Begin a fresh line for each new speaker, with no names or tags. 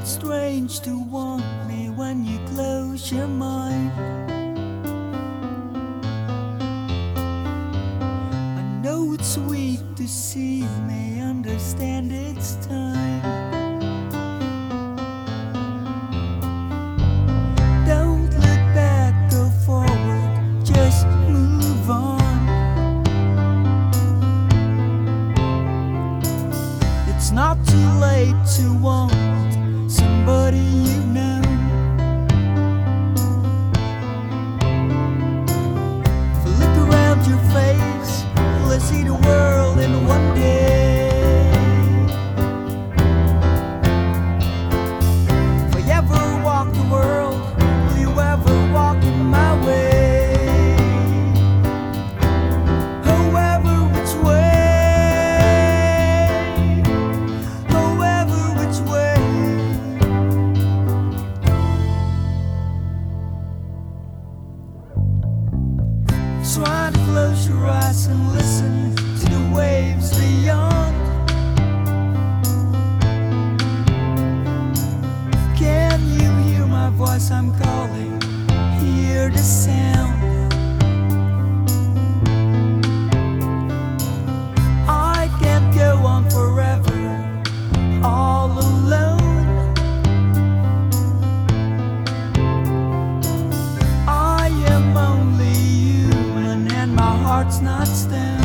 it's strange to want me when you close your mind. I know it's sweet to see me understand it's time. Don't look back, go forward, just move on. It's not too late to want somebody you know. If you look around your face, let's see the world in one day. If I ever walk the world, will you ever walk in my way? However which way, however which way. Try to close your eyes and listen to the waves beyond. Can you hear my voice? I'm calling. Hear the sound. I can't go on forever all alone. I am only human and my heart's not stone.